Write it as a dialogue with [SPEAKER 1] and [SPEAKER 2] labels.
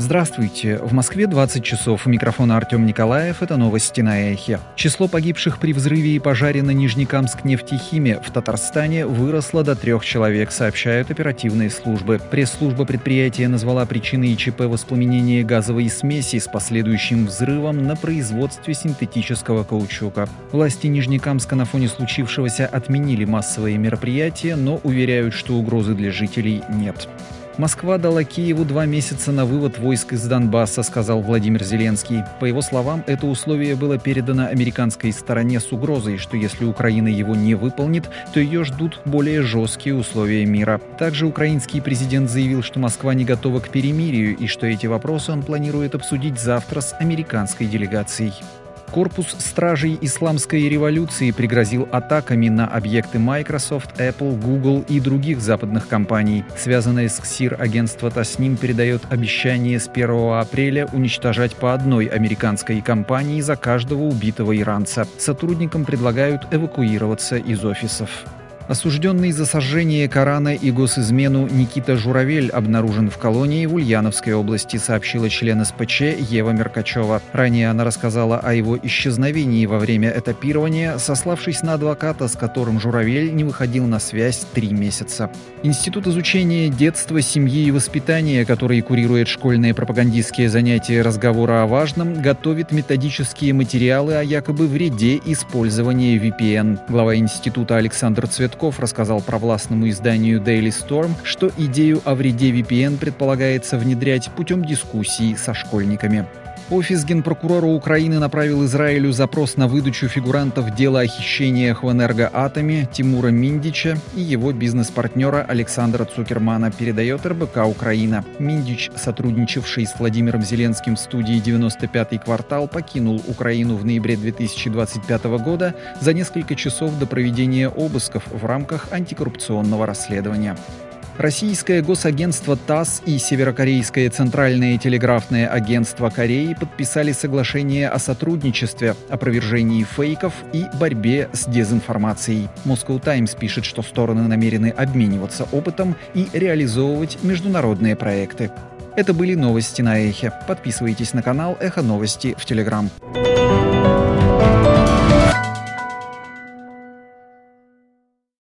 [SPEAKER 1] Здравствуйте. В Москве 20 часов. У микрофона Артем Николаев. Это новости на Эхе. Число погибших при взрыве и пожаре на Нижнекамск-нефтехиме в Татарстане выросло до 3 человек, сообщают оперативные службы. Пресс-служба предприятия назвала причиной ЧП воспламенения газовой смеси с последующим взрывом на производстве синтетического каучука. Власти Нижнекамска на фоне случившегося отменили массовые мероприятия, но уверяют, что угрозы для жителей нет. Москва дала Киеву 2 месяца на вывод войск из Донбасса, сказал Владимир Зеленский. По его словам, это условие было передано американской стороне с угрозой, что если Украина его не выполнит, то ее ждут более жесткие условия мира. Также украинский президент заявил, что Москва не готова к перемирию и что эти вопросы он планирует обсудить завтра с американской делегацией. Корпус стражей исламской революции пригрозил атаками на объекты Microsoft, Apple, Google и других западных компаний. Связанное с КСИР агентство Тасним передает обещание с 1 апреля уничтожать по одной американской компании за каждого убитого иранца. Сотрудникам предлагают эвакуироваться из офисов. Осужденный за сожжение Корана и госизмену Никита Журавель обнаружен в колонии в Ульяновской области, сообщила член СПЧ Ева Меркачева. Ранее она рассказала о его исчезновении во время этапирования, сославшись на адвоката, с которым Журавель не выходил на связь 3 месяца. Институт изучения детства, семьи и воспитания, который курирует школьные пропагандистские занятия разговора о важном, готовит методические материалы о якобы вреде использования VPN. Глава института Александр Цветков рассказал провластному изданию Daily Storm, что идею о вреде VPN предполагается внедрять путем дискуссий со школьниками. Офис генпрокурора Украины направил Израилю запрос на выдачу фигурантов дела о хищениях в «Энергоатоме» Тимура Миндича и его бизнес-партнера Александра Цукермана, передает РБК Украина. Миндич, сотрудничавший с Владимиром Зеленским в студии «95-й квартал», покинул Украину в ноябре 2025 года за несколько часов до проведения обысков в рамках антикоррупционного расследования. Российское госагентство ТАСС и северокорейское Центральное телеграфное агентство Кореи подписали соглашение о сотрудничестве, опровержении фейков и борьбе с дезинформацией. Moscow Times пишет, что стороны намерены обмениваться опытом и реализовывать международные проекты. Это были новости на Эхе. Подписывайтесь на канал Эхо Новости в Телеграм.